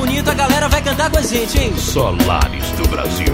bonito, a galera vai cantar com a gente, hein? Solares do Brasil.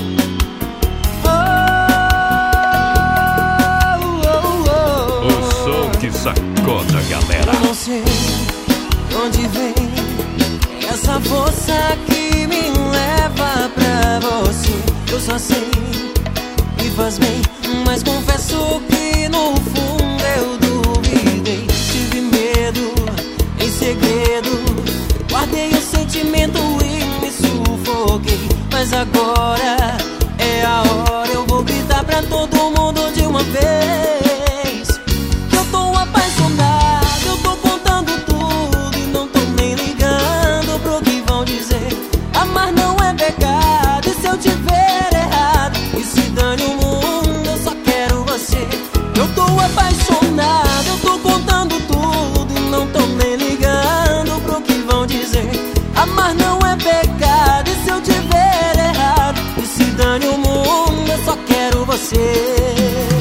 O som que sacode a galera. Eu não sei de onde vem essa força que me leva pra você. Eu só sei que faz bem, mas confesso que no fundo eu duvidei. Tive medo em segredo, guardei o sentimento e me sufoquei. Mas agora é a hora, eu vou gritar pra todo mundo de uma vez que eu tô apaixonado, eu tô contando tudo e não tô nem ligando pro que vão dizer. Amar não é pecado, e se eu tiver errado, e se dane o mundo, eu só quero você. Eu tô apaixonado, eu tô contando tudo e não tô nem ligando pro que vão dizer. Amar não é pecado, e se eu tiver errado, e se dane o mundo, eu só quero você.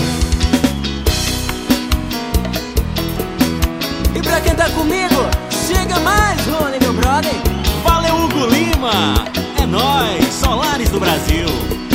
E pra quem tá comigo, chega mais, Rony, meu brother. Valeu, Hugo Lima! É nóis, Solares do Brasil.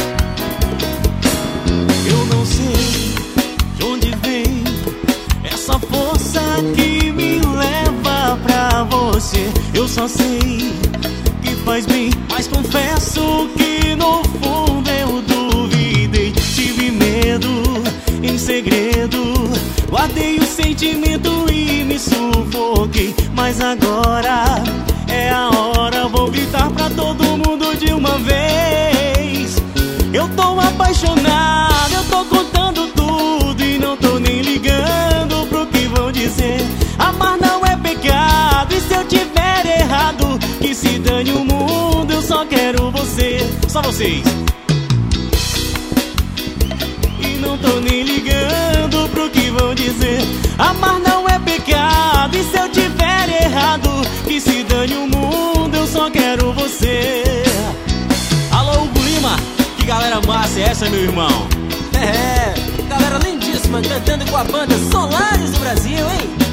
Eu não sei de onde vem essa força que me leva pra você. Eu só sei que faz bem, mas confesso que no fundo eu duvidei. Tive medo em segredo, guardei o sentimento e me sufoquei. Mas agora é a hora, vou gritar pra todo mundo de uma vez. Eu tô apaixonado, eu tô contando tudo e não tô nem ligando pro que vão dizer. Amar não é pecado, e se eu tiver errado, que se dane o mundo, eu só quero você. Só vocês. E não tô nem ligando pro que vão dizer. Amar não é pecado, e se eu tiver errado, que se dane o mundo, eu só quero você. Alô, Hugo Lima, que galera massa é essa, meu irmão? É, galera lindíssima cantando com a banda Solares do Brasil, hein?